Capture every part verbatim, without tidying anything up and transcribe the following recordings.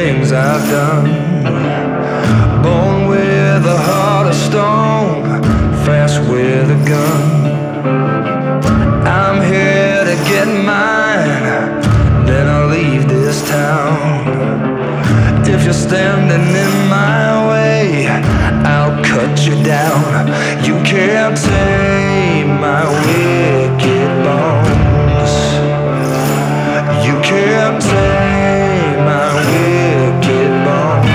things I've done. Born with a heart of stone, fast with a gun. I'm here to get mine, then I'll leave this town. If you're standing in my way, I'll cut you down. You can't tame my wicked bones. You can't tame my wicked bones.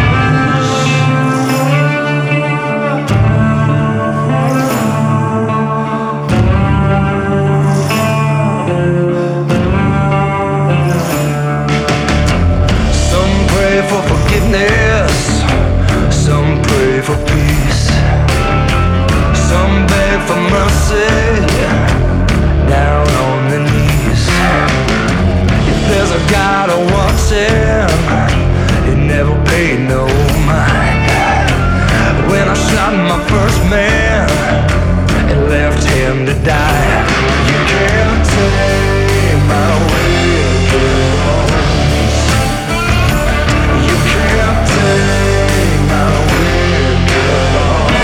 Some pray for forgiveness, some pray for peace, some beg for mercy, down on their knees. If there's a God I watch him, he never paid no mind. When I shot my first man and left him to die, you can't tame my wicked bones. You can't tame my wicked bones.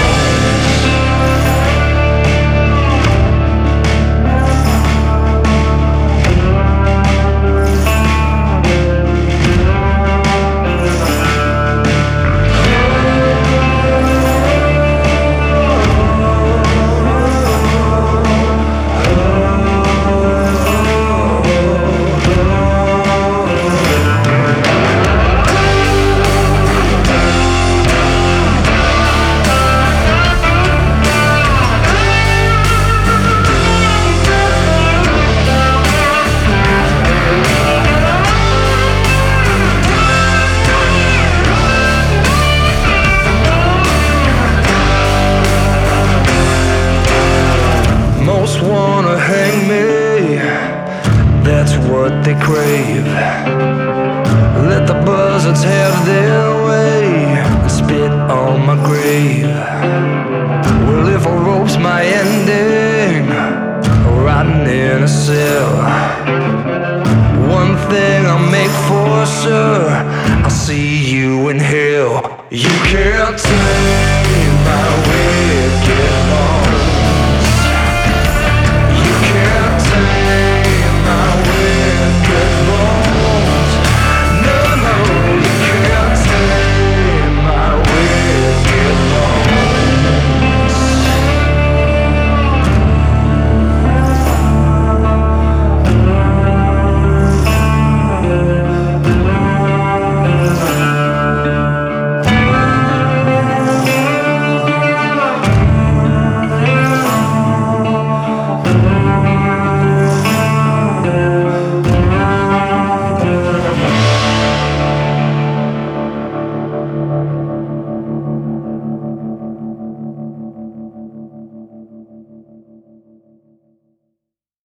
Most wanna hang me, that's what they crave. Let the buzzards have their way and spit on my grave. Well, if a rope's my ending, rotting in a cell, one thing I'll make for sure, I'll see you in hell. You can't tell